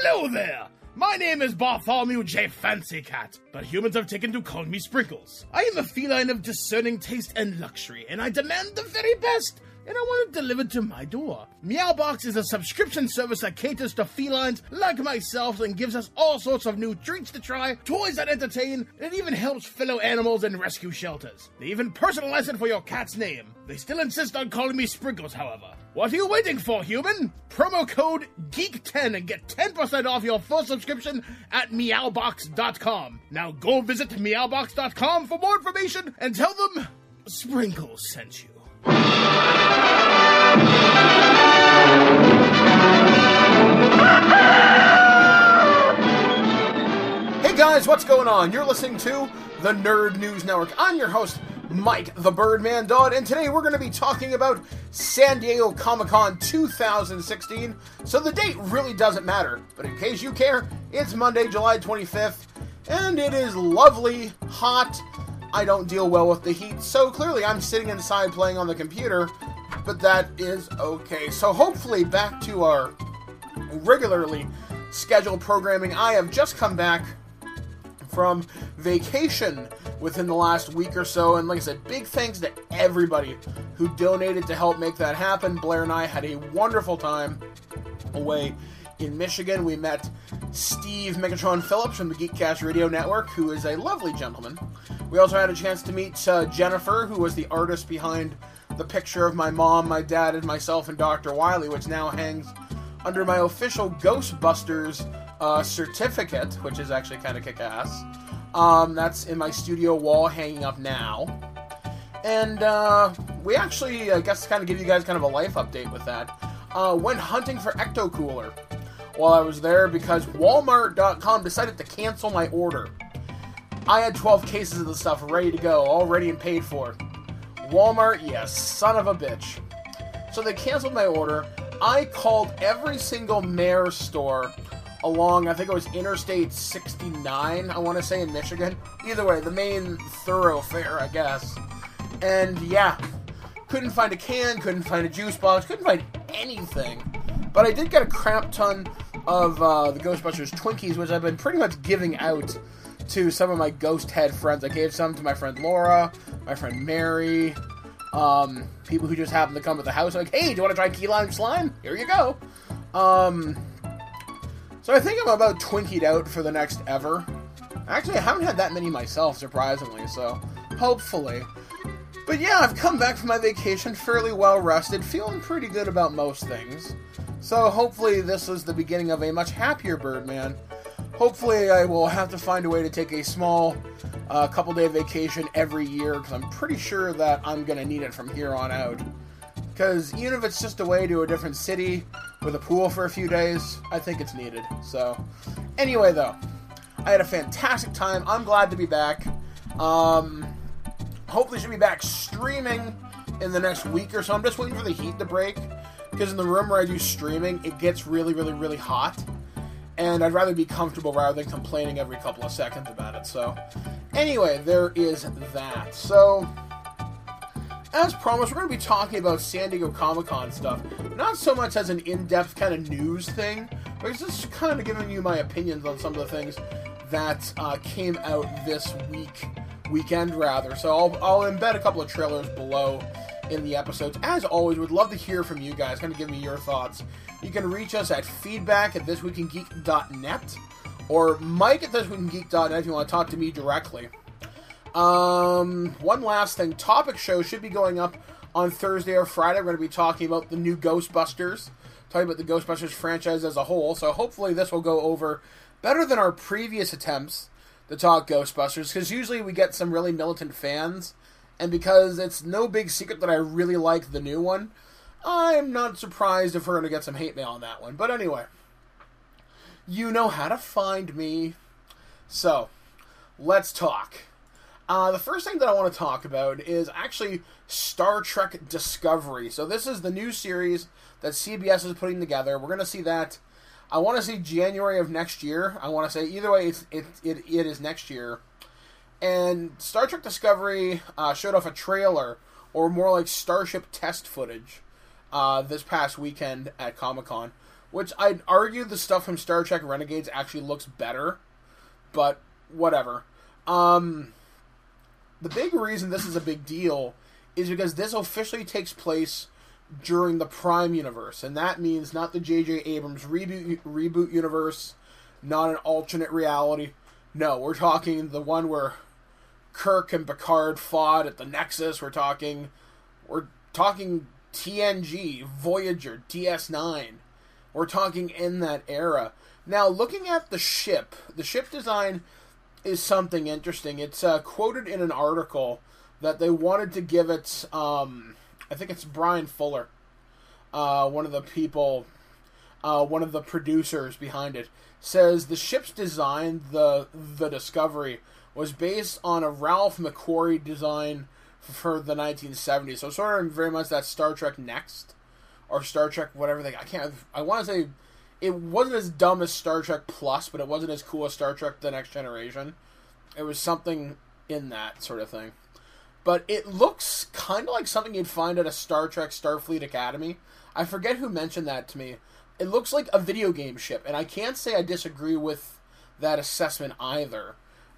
Hello there! My name is Bartholomew J. Fancy Cat, but humans have taken to calling me Sprinkles. I am a feline of discerning taste and luxury, and I demand the very best, and I want it delivered to my door. Meowbox is a subscription service that caters to felines like myself and gives us all sorts of new treats to try, toys that entertain, and it even helps fellow animals in rescue shelters. They even personalize it for your cat's name. They still insist on calling me Sprinkles, however. What are you waiting for, human? Promo code GEEK10 and get 10% off your full subscription at Meowbox.com. Now go visit Meowbox.com for more information and tell them Sprinkles sent you. Hey guys, what's going on? You're listening to the Nerd News Network. I'm your host, Mike the Birdman Dodd, and today we're going to be talking about San Diego Comic-Con 2016, so the date really doesn't matter, but in case you care, it's Monday, July 25th, and it is lovely, hot. I don't deal well with the heat, so clearly I'm sitting inside playing on the computer, but that is okay. So hopefully back to our regularly scheduled programming. I have just come back from vacation within the last week or so, and like I said, big thanks to everybody who donated to help make that happen. Blair and I had a wonderful time away in Michigan. We met Steve Megatron Phillips from the Geekcast Radio Network, who is a lovely gentleman. We also had a chance to meet Jennifer, who was the artist behind the picture of my mom, my dad, and myself and Dr. Wily, which now hangs under my official Ghostbusters certificate, which is actually kind of kick-ass. That's in my studio wall, hanging up now. And we actually, I guess, kind of give you guys kind of a life update with that. Went hunting for Ecto Cooler while I was there because Walmart.com decided to cancel my order. I had 12 cases of the stuff ready to go, all ready and paid for. Walmart, yes, son of a bitch. So they canceled my order. I called every single Meijer store along, I think it was Interstate 69, I want to say, in Michigan. Either way, the main thoroughfare, I guess. And yeah, couldn't find a can, couldn't find a juice box, couldn't find anything. But I did get a crap ton of the Ghostbusters Twinkies, which I've been pretty much giving out to some of my ghost head friends. I gave some to my friend Laura, my friend Mary, people who just happened to come to the house, like, hey, do you want to try key lime slime? Here you go. So I think I'm about Twinkied out for the next ever. Actually, I haven't had that many myself, surprisingly, so hopefully. But yeah, I've come back from my vacation fairly well rested, feeling pretty good about most things. So hopefully this is the beginning of a much happier Birdman. Hopefully I will have to find a way to take a small couple-day vacation every year, because I'm pretty sure that I'm going to need it from here on out. Because even if it's just away to a different city with a pool for a few days, I think it's needed. So, anyway though, I had a fantastic time. I'm glad to be back. Hopefully should be back streaming in the next week or so. I'm just waiting for the heat to break, because in the room where I do streaming, it gets really, really, really hot. And I'd rather be comfortable rather than complaining every couple of seconds about it. So, anyway, there is that. So, as promised, we're going to be talking about San Diego Comic-Con stuff. Not so much as an in-depth kind of news thing, but it's just kind of giving you my opinions on some of the things that came out this weekend rather. So I'll embed a couple of trailers below in the episodes. As always, would love to hear from you guys, kind of give me your thoughts. You can reach us at feedback@thisweekingeek.net or Mike@thisweekingeek.net if you want to talk to me directly. One last thing. Topic show should be going up on Thursday or Friday. We're going to be talking about the new Ghostbusters, talking about the Ghostbusters franchise as a whole, so hopefully this will go over better than our previous attempts to talk Ghostbusters, because usually we get some really militant fans, and because it's no big secret that I really like the new one, I'm not surprised if we're going to get some hate mail on that one. But anyway, you know how to find me. So, let's talk. The first thing that I want to talk about is actually Star Trek Discovery. So this is the new series that CBS is putting together. We're going to see that, I want to say January of next year. I want to say, either way, it is next year. And Star Trek Discovery showed off a trailer, or more like Starship test footage, this past weekend at Comic-Con, which I'd argue the stuff from Star Trek Renegades actually looks better, but whatever. The big reason this is a big deal is because this officially takes place during the Prime universe, and that means not the J.J. Abrams reboot universe, not an alternate reality. No, we're talking the one where Kirk and Picard fought at the Nexus. We're talking TNG, Voyager, DS9. We're talking in that era. Now, looking at the ship design is something interesting. It's quoted in an article that they wanted to give it, I think it's Brian Fuller, one of the people, one of the producers behind it, says the ship's design, the Discovery, was based on a Ralph McQuarrie design for the 1970s. So sort of very much that Star Trek Next, or Star Trek whatever I want to say, it wasn't as dumb as Star Trek Plus, but it wasn't as cool as Star Trek The Next Generation. It was something in that sort of thing. But it looks kind of like something you'd find at a Star Trek Starfleet Academy. I forget who mentioned that to me. It looks like a video game ship, and I can't say I disagree with that assessment either.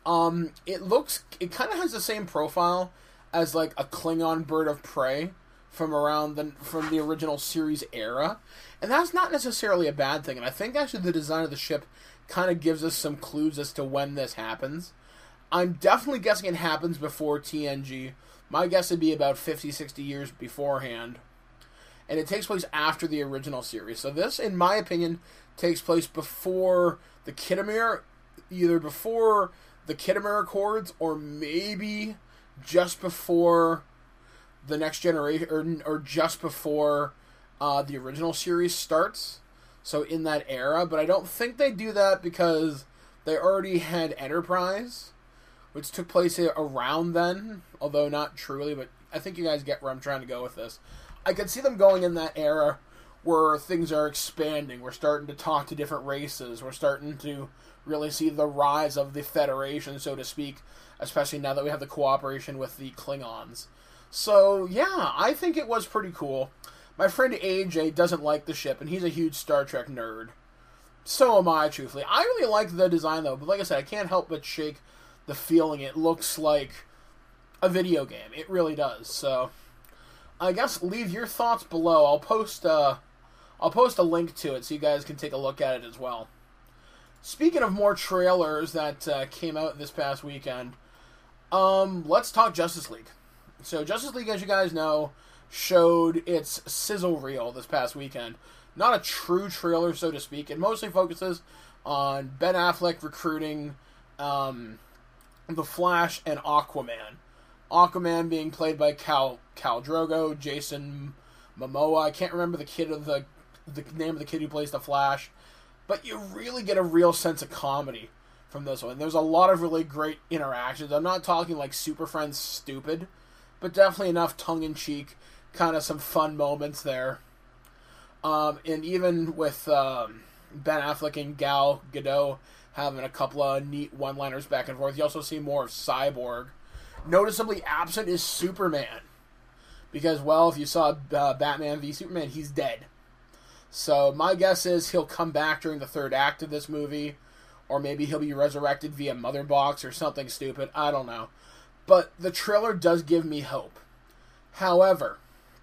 It kind of has the same profile as like a Klingon bird of prey from the original series era, and that's not necessarily a bad thing. And I think actually the design of the ship kind of gives us some clues as to when this happens. I'm definitely guessing it happens before TNG. My guess would be about 50, 60 years beforehand. And it takes place after the original series. So this, in my opinion, takes place before the Khitomer, either before the Khitomer Accords or maybe just before the Next Generation, or just before the original series starts. So in that era. But I don't think they do that because they already had Enterprise, which took place around then, although not truly, but I think you guys get where I'm trying to go with this. I could see them going in that era where things are expanding. We're starting to talk to different races. We're starting to really see the rise of the Federation, so to speak, especially now that we have the cooperation with the Klingons. So, yeah, I think it was pretty cool. My friend AJ doesn't like the ship, and he's a huge Star Trek nerd. So am I, truthfully. I really like the design, though, but like I said, I can't help but shake the feeling it looks like a video game. It really does. So I guess leave your thoughts below. I'll post a link to it so you guys can take a look at it as well. Speaking of more trailers that came out this past weekend, let's talk Justice League. So Justice League, as you guys know, showed its sizzle reel this past weekend. Not a true trailer, so to speak. It mostly focuses on Ben Affleck recruiting The Flash and Aquaman. Aquaman being played by Khal Drogo, Jason Momoa. I can't remember the name of the kid who plays The Flash, but you really get a real sense of comedy from this one. There's a lot of really great interactions. I'm not talking like Super Friends stupid, but definitely enough tongue-in-cheek, kind of some fun moments there. And even with Ben Affleck and Gal Gadot having a couple of neat one-liners back and forth, you also see more of Cyborg. Noticeably absent is Superman. Because, well, if you saw Batman v Superman, he's dead. So my guess is he'll come back during the third act of this movie, or maybe he'll be resurrected via Mother Box or something stupid. I don't know. But the trailer does give me hope. However,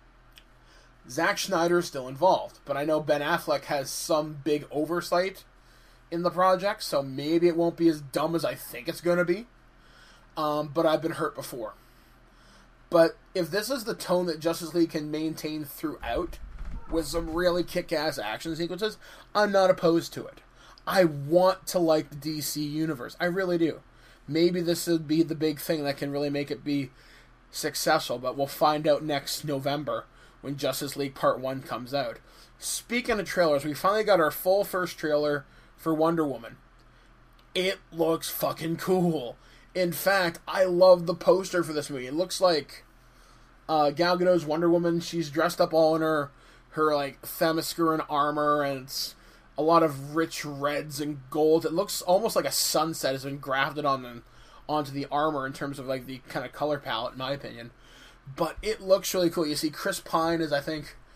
Zack Snyder is still involved, but I know Ben Affleck has some big oversight in the project, so maybe it won't be as dumb as I think it's going to be. But I've been hurt before. But if this is the tone that Justice League can maintain throughout, with some really kick-ass action sequences, I'm not opposed to it. I want to like the DC universe. I really do. Maybe this would be the big thing that can really make it be successful, but we'll find out next November when Justice League Part 1 comes out. Speaking of trailers, we finally got our full first trailer for Wonder Woman. It looks fucking cool. In fact, I love the poster for this movie. It looks like Gal Gadot's Wonder Woman. She's dressed up all in her like Themyscira armor, and it's a lot of rich reds and golds. It looks almost like a sunset has been grafted onto the armor in terms of like the kind of color palette, in my opinion. But it looks really cool. You see Chris Pine is, I think,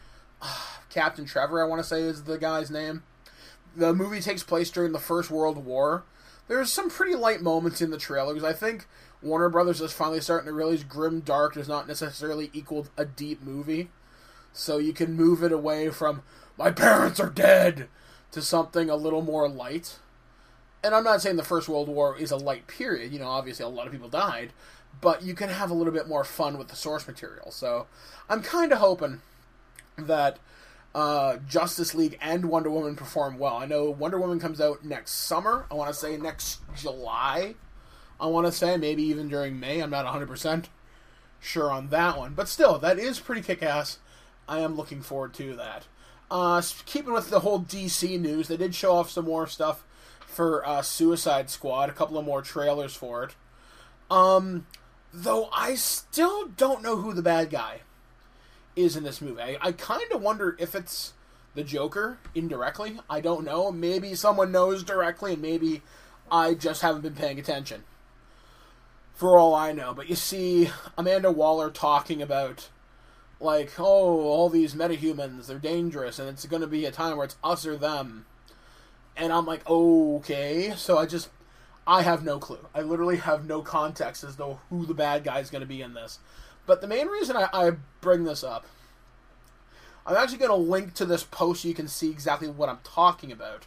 Captain Trevor, I want to say is the guy's name. The movie takes place during the First World War. There's some pretty light moments in the trailers. I think Warner Brothers is finally starting to realize grim dark does not necessarily equal a deep movie. So you can move it away from, my parents are dead, to something a little more light. And I'm not saying the First World War is a light period. You know, obviously a lot of people died. But you can have a little bit more fun with the source material. So I'm kind of hoping that Justice League and Wonder Woman perform well. I know Wonder Woman comes out next summer. I want to say next July. I want to say maybe even during May. I'm not 100% sure on that one. But still, that is pretty kick-ass. I am looking forward to that. Keeping with the whole DC news, they did show off some more stuff for Suicide Squad. A couple of more trailers for it. Though I still don't know who the bad guy is in this movie. I kind of wonder if it's the Joker, indirectly. I don't know. Maybe someone knows directly, and maybe I just haven't been paying attention. For all I know. But you see Amanda Waller talking about, like, oh, all these metahumans, they're dangerous, and it's going to be a time where it's us or them. And I'm like, okay. So I have no clue. I literally have no context as to who the bad guy is going to be in this. But the main reason I bring this up, I'm actually going to link to this post so you can see exactly what I'm talking about.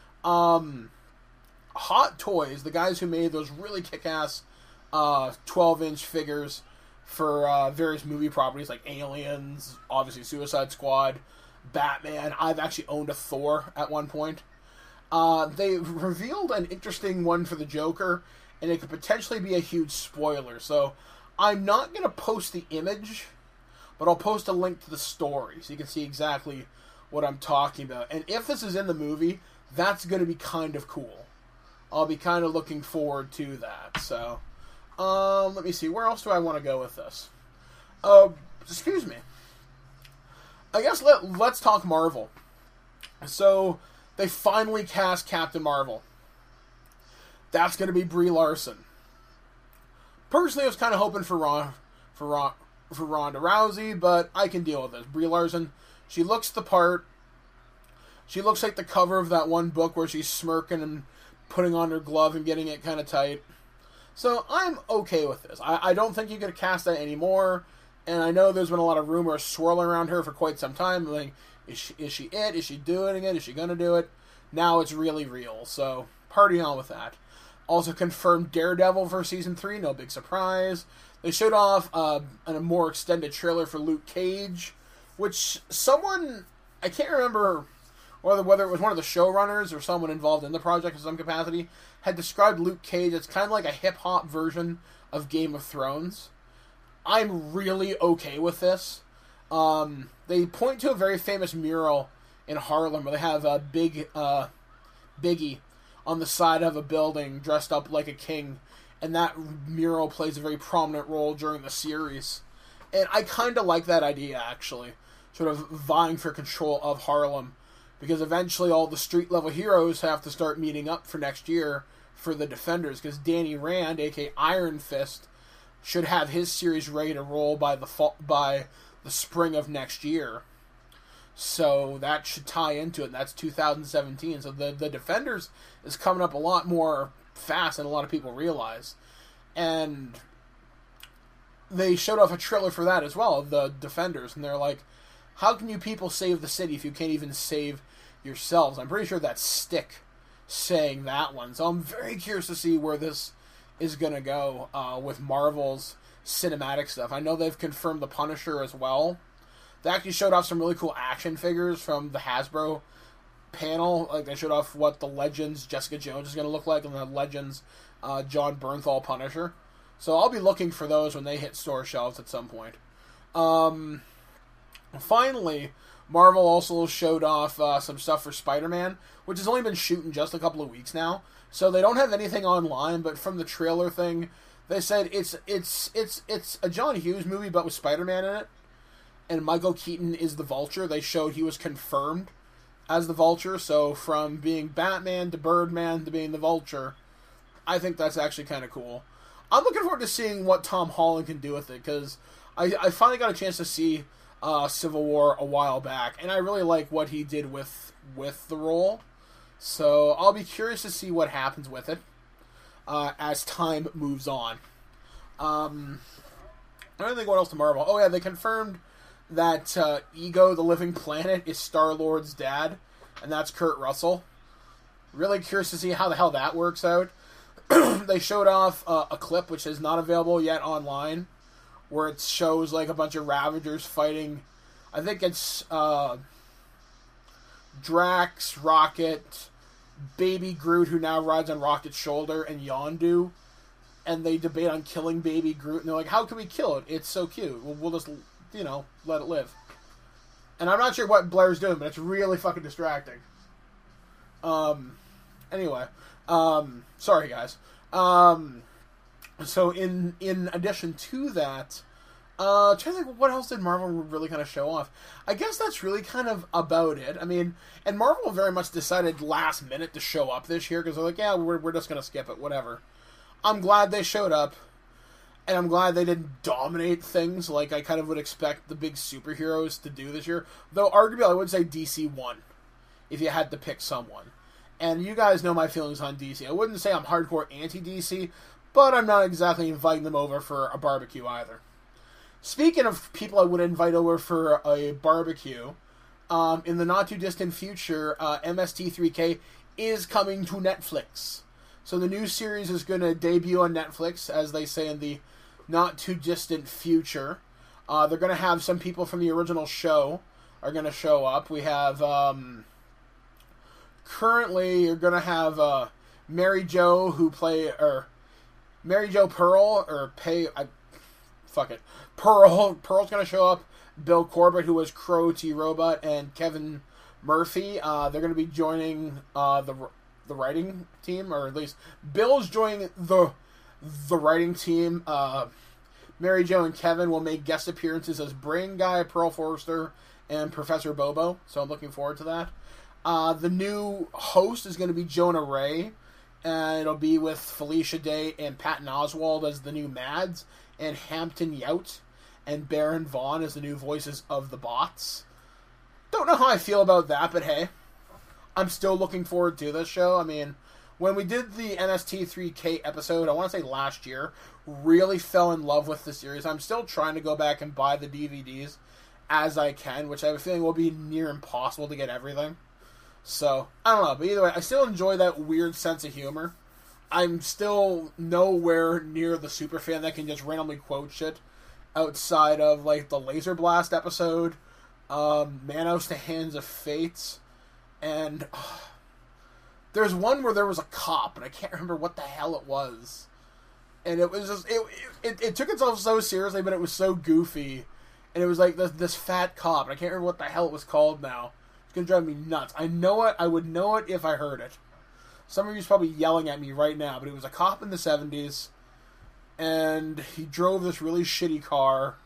Hot Toys, the guys who made those really kick-ass 12-inch figures for various movie properties like Aliens, obviously Suicide Squad, Batman. I've actually owned a Thor at one point. They revealed an interesting one for the Joker, and it could potentially be a huge spoiler. So I'm not going to post the image, but I'll post a link to the story so you can see exactly what I'm talking about. And if this is in the movie, that's going to be kind of cool. I'll be kind of looking forward to that. So, let me see. Where else do I want to go with this? Excuse me. I guess let's talk Marvel. So, they finally cast Captain Marvel. That's going to be Brie Larson. Personally, I was kind of hoping for Ronda Rousey, but I can deal with this. Brie Larson, she looks the part. She looks like the cover of that one book where she's smirking and putting on her glove and getting it kind of tight. So I'm okay with this. I don't think you could cast that anymore. And I know there's been a lot of rumors swirling around her for quite some time. Like, is she it? Is she doing it? Is she going to do it? Now it's really real. So party on with that. Also confirmed Daredevil for Season 3, no big surprise. They showed off a more extended trailer for Luke Cage, which someone, I can't remember whether it was one of the showrunners or someone involved in the project in some capacity, had described Luke Cage as kind of like a hip-hop version of Game of Thrones. I'm really okay with this. They point to a very famous mural in Harlem where they have a Biggie on the side of a building dressed up like a king, and that mural plays a very prominent role during the series. And I kind of like that idea, actually, sort of vying for control of Harlem, because eventually all the street-level heroes have to start meeting up for next year for the Defenders, because Danny Rand, aka Iron Fist, should have his series ready to roll by the spring of next year. So that should tie into it, and that's 2017. So the Defenders is coming up a lot more fast than a lot of people realize. And they showed off a trailer for that as well, the Defenders, and they're like, how can you people save the city if you can't even save yourselves? I'm pretty sure that's Stick saying that one. So I'm very curious to see where this is going to go with Marvel's cinematic stuff. I know they've confirmed the Punisher as well. They actually showed off some really cool action figures from the Hasbro panel. Like, they showed off what the Legends Jessica Jones is going to look like, and the Legends John Bernthal Punisher. So I'll be looking for those when they hit store shelves at some point. Finally, Marvel also showed off some stuff for Spider-Man, which has only been shooting just a couple of weeks now. So they don't have anything online, but from the trailer thing, they said it's a John Hughes movie, but with Spider-Man in it. And Michael Keaton is the Vulture. They showed he was confirmed as the Vulture. So from being Batman to Birdman to being the Vulture, I think that's actually kind of cool. I'm looking forward to seeing what Tom Holland can do with it, because I finally got a chance to see Civil War a while back, and I really like what he did with the role. So I'll be curious to see what happens with it as time moves on. I don't think what else to Marvel. Oh yeah, they confirmed that Ego, the Living Planet, is Star-Lord's dad, and that's Kurt Russell. Really curious to see how the hell that works out. They showed off a clip, which is not available yet online, where it shows like a bunch of Ravagers fighting. I think it's Drax, Rocket, Baby Groot, who now rides on Rocket's shoulder, and Yondu. And they debate on killing Baby Groot, and they're like, how can we kill it? It's so cute. We'll just, let it live. And I'm not sure what Blair's doing, but it's really fucking distracting. Anyway. Sorry, guys. So in addition to that, trying to think, what else did Marvel really kind of show off? I guess that's really kind of about it. I mean, and Marvel very much decided last minute to show up this year, because they're like, yeah, we're just going to skip it, whatever. I'm glad they showed up, and I'm glad they didn't dominate things like I kind of would expect the big superheroes to do this year. Though, arguably, I would say DC won, if you had to pick someone. And you guys know my feelings on DC. I wouldn't say I'm hardcore anti-DC, but I'm not exactly inviting them over for a barbecue either. Speaking of people I would invite over for a barbecue, in the not-too-distant future, MST3K is coming to Netflix. So the new series is going to debut on Netflix, as they say in the not-too-distant future. They're going to have some people from the original show are going to show up. We have, currently, you're going to have Mary Jo, Mary Jo Pearl, Pearl's going to show up. Bill Corbett, who was Crow T-Robot, and Kevin Murphy. They're going to be joining the writing team, or at least Bill's joining the writing team. Mary Jo and Kevin will make guest appearances as Brain Guy, Pearl Forrester, and Professor Bobo, so I'm looking forward to that. The new host is going to be Jonah Ray, and it'll be with Felicia Day and Patton Oswalt as the new Mads, and Hampton Yount and Baron Vaughn as the new voices of the bots. Don't know how I feel about that, but hey, I'm still looking forward to this show. I mean, when we did the NST3K episode, I want to say last year, really fell in love with the series. I'm still trying to go back and buy the DVDs as I can, which I have a feeling will be near impossible to get everything. So, I don't know, but either way, I still enjoy that weird sense of humor. I'm still nowhere near the super fan that can just randomly quote shit outside of, like, the Laser Blast episode, Manos to Hands of Fate, and there's one where there was a cop, and I can't remember what the hell it was. And it was just, it took itself so seriously, but it was so goofy. And it was like this fat cop, and I can't remember what the hell it was called now. It's going to drive me nuts. I know it, I would know it if I heard it. Some of you's probably yelling at me right now, but it was a cop in the 70s, and he drove this really shitty car.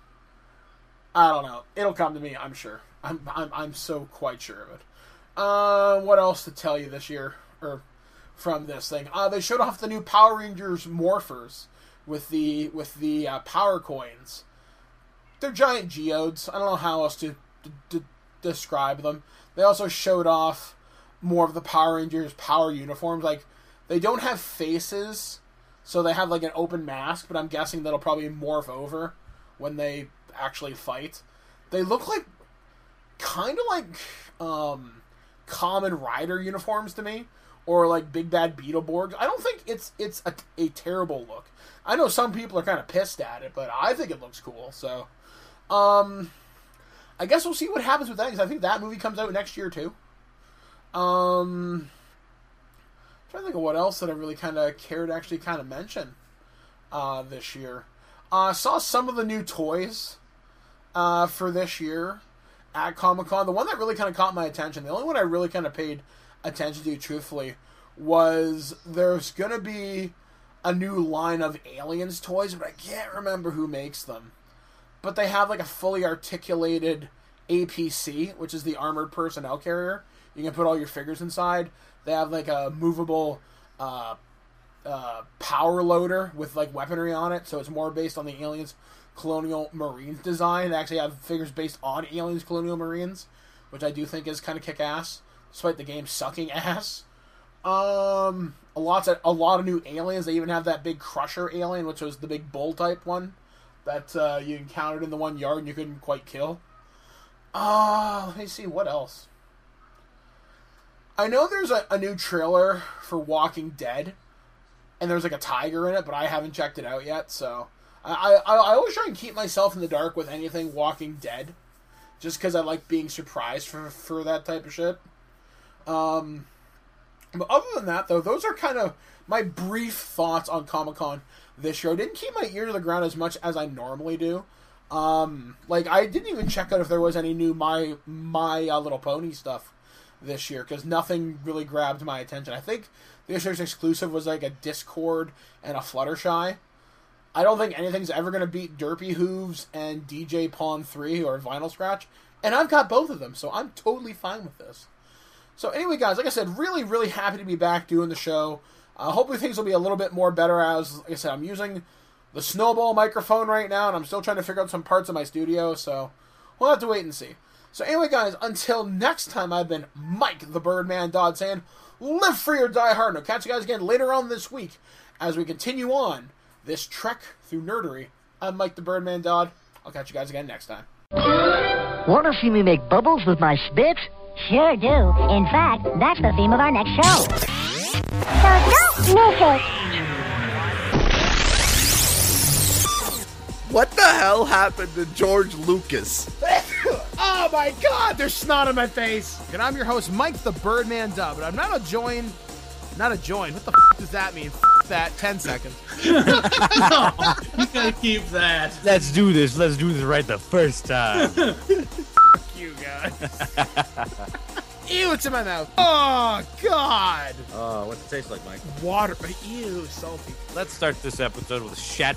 I don't know. It'll come to me, I'm sure. I'm so quite sure of it. What else to tell you this year, or from this thing? They showed off the new Power Rangers morphers with the power coins. They're giant geodes. I don't know how else to describe them. They also showed off more of the Power Rangers power uniforms. Like, they don't have faces, so they have like an open mask, but I'm guessing that'll probably morph over when they actually fight. They look like kind of like Kamen Rider uniforms to me, or like Big Bad Beetleborgs. I don't think it's a terrible look. I know some people are kind of pissed at it, but I think it looks cool. So, I guess we'll see what happens with that, because I think that movie comes out next year too. I'm trying to think of what else that I really kind of cared to actually kind of mention this year. Saw some of the new toys for this year at Comic-Con. The one that really kind of caught my attention, the only one I really kind of paid attention to, truthfully, was there's going to be a new line of Aliens toys, but I can't remember who makes them. But they have like a fully articulated APC, which is the Armored Personnel Carrier. You can put all your figures inside. They have like a movable power loader with like weaponry on it, so it's more based on the Aliens Colonial Marines design. They actually have figures based on Aliens Colonial Marines, which I do think is kind of kick-ass, despite the game sucking ass. A lot of new aliens. They even have that big Crusher alien, which was the big bull type one that you encountered in the 1 yard and you couldn't quite kill. Let me see, what else? I know there's a new trailer for Walking Dead, and there's like a tiger in it, but I haven't checked it out yet, so I always try and keep myself in the dark with anything Walking Dead, just because I like being surprised for that type of shit. But other than that, though, those are kind of my brief thoughts on Comic-Con this year. I didn't keep my ear to the ground as much as I normally do. Like, I didn't even check out if there was any new My Little Pony stuff this year, because nothing really grabbed my attention. I think this year's exclusive was like a Discord and a Fluttershy. I don't think anything's ever going to beat Derpy Hooves and DJ Pawn 3 or Vinyl Scratch, and I've got both of them, so I'm totally fine with this. So anyway, guys, like I said, really, really happy to be back doing the show. Hopefully things will be a little bit more better as, like I said, I'm using the Snowball microphone right now, and I'm still trying to figure out some parts of my studio, so we'll have to wait and see. So anyway, guys, until next time, I've been Mike the Birdman Dodd saying, live free or die hard. And I'll catch you guys again later on this week as we continue on this trek through nerdery. I'm Mike the Birdman Dodd. I'll catch you guys again next time. Want to see me make bubbles with my spit? Sure do. In fact, that's the theme of our next show. So don't miss it. What the hell happened to George Lucas? Oh my god, there's snot on my face. And I'm your host, Mike the Birdman Dub, but I'm not a join. What the f does that mean? F that, 10 seconds. No, you gotta keep that. Let's do this right the first time. Fuck you guys. Ew, it's in my mouth. Oh, God. What's it taste like, Mike? Water. Ew, salty. Let's start this episode with a shat.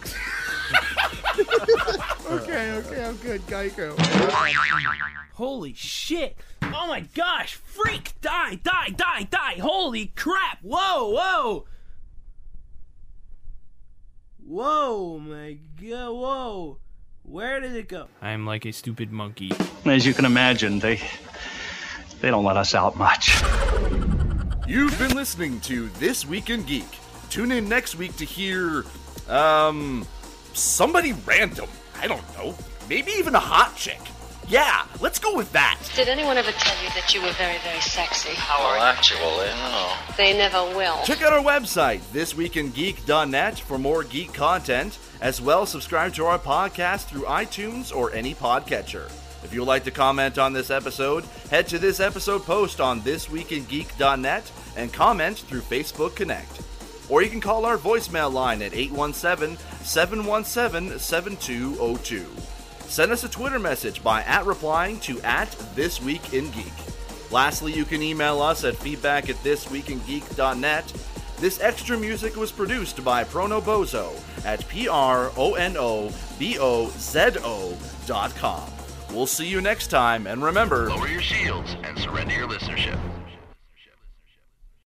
Okay, I'm good. Geico. Holy shit. Oh my gosh. Freak. Die. Holy crap. Whoa. Whoa, my god. Whoa. Where did it go? I'm like a stupid monkey. As you can imagine, they don't let us out much. You've been listening to This Week in Geek. Tune in next week to hear, somebody random. I don't know. Maybe even a hot chick. Yeah, let's go with that. Did anyone ever tell you that you were very, very sexy? Well, actually, no. They never will. Check out our website, thisweekingeek.net, for more geek content. As well, subscribe to our podcast through iTunes or any podcatcher. If you would like to comment on this episode, head to this episode post on thisweekingeek.net and comment through Facebook Connect. Or you can call our voicemail line at 817-717-7202. Send us a Twitter message by replying to @thisweekingeek. Lastly, you can email us at feedback@thisweekingeek.net. This extra music was produced by Pronobozo at pronobozo.com. We'll see you next time, and remember, Lower your shields and surrender your listenership.